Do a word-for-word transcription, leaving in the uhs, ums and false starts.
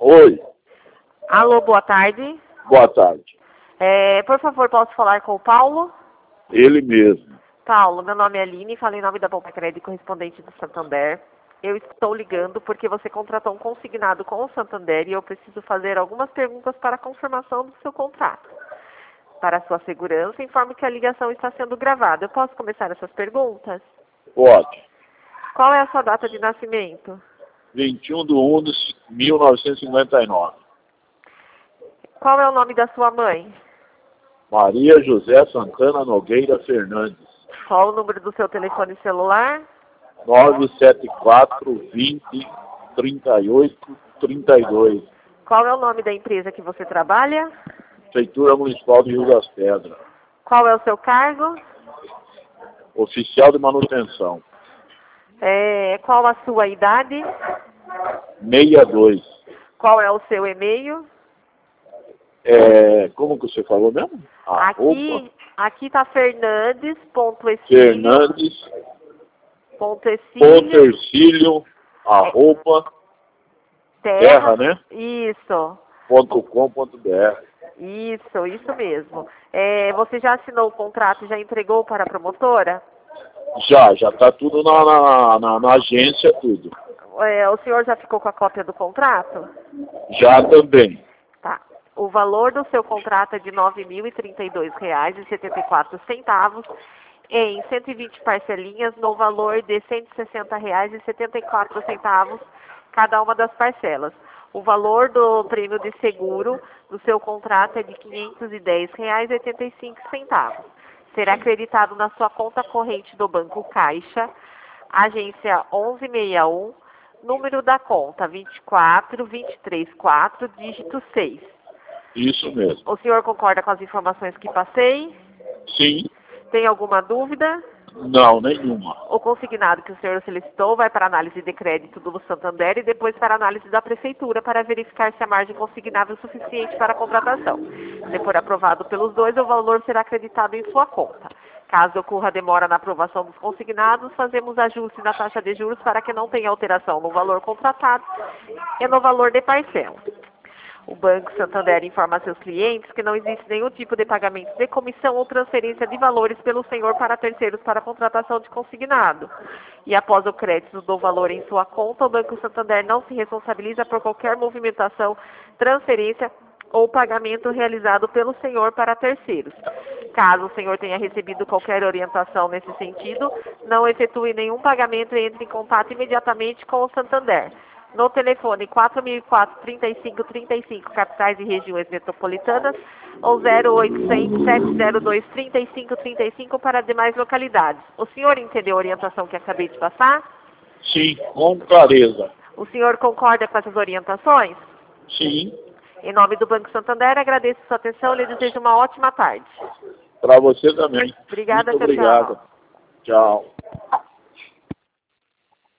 Oi, Alô, boa tarde. boa tarde. É, por favor, posso falar com o Paulo? Ele mesmo. Paulo, meu nome é Aline, falei em nome da Bomba Crédito correspondente do Santander. Eu estou ligando porque você contratou um consignado com o Santander e eu preciso fazer algumas perguntas para a confirmação do seu contrato. Para a sua segurança, informe que a ligação está sendo gravada. Eu posso começar essas perguntas? Pode. Qual é a sua data de nascimento? vinte e um de um de mil novecentos e cinquenta e nove. Qual é o nome da sua mãe? Maria José Santana Nogueira Fernandes. Qual o número do seu telefone celular? nove sete quatro, vinte, trinta e oito, trinta e dois. Qual é o nome da empresa que você trabalha? Prefeitura Municipal de Rio das Pedras. Qual é o seu cargo? Oficial de manutenção. É, qual a sua idade? sessenta e dois. Qual é o seu e-mail? É, como que você falou mesmo? Aqui, aqui tá Fernandes ponto Fernandes ponto Pontercílio, arroba, terra, né? Isso, ponto com ponto br. isso, isso mesmo. É, você já assinou o contrato e já entregou para a promotora? Já, já tá tudo na, na, na, na agência, tudo. É, o senhor já ficou com a cópia do contrato? Já também. Tá. O valor do seu contrato é de nove mil e trinta e dois reais e setenta e quatro centavos em cento e vinte parcelinhas no valor de cento e sessenta reais e setenta e quatro centavos cada uma das parcelas. O valor do prêmio de seguro do seu contrato é de quinhentos e dez reais e oitenta e cinco centavos. Será acreditado na sua conta corrente do Banco Caixa, agência onze sessenta e um, número da conta vinte e quatro, vinte e três, quatro, dígito seis. Isso mesmo. O senhor concorda com as informações que passei? Sim. Tem alguma dúvida? Não, nenhuma. O consignado que o senhor solicitou vai para análise de crédito do Santander e depois para análise da Prefeitura para verificar se a margem consignável é suficiente para a contratação. Se for aprovado pelos dois, o valor será acreditado em sua conta. Caso ocorra demora na aprovação dos consignados, fazemos ajuste na taxa de juros para que não tenha alteração no valor contratado e no valor de parcela. O Banco Santander informa a seus clientes que não existe nenhum tipo de pagamento de comissão ou transferência de valores pelo senhor para terceiros para a contratação de consignado. E após o crédito do valor em sua conta, o Banco Santander não se responsabiliza por qualquer movimentação, transferência ou pagamento realizado pelo senhor para terceiros. Caso o senhor tenha recebido qualquer orientação nesse sentido, não efetue nenhum pagamento e entre em contato imediatamente com o Santander. No telefone quatro mil e quatro, trinta e cinco, trinta e cinco, capitais e regiões metropolitanas, ou zero oitocentos, sete zero dois, trinta e cinco, trinta e cinco para demais localidades. O senhor entendeu a orientação que acabei de passar? Sim, com clareza. O senhor concorda com essas orientações? Sim. Em nome do Banco Santander, agradeço sua atenção e lhe desejo uma ótima tarde. Para você também. Obrigada, Muito tchau, obrigado. tchau. Tchau.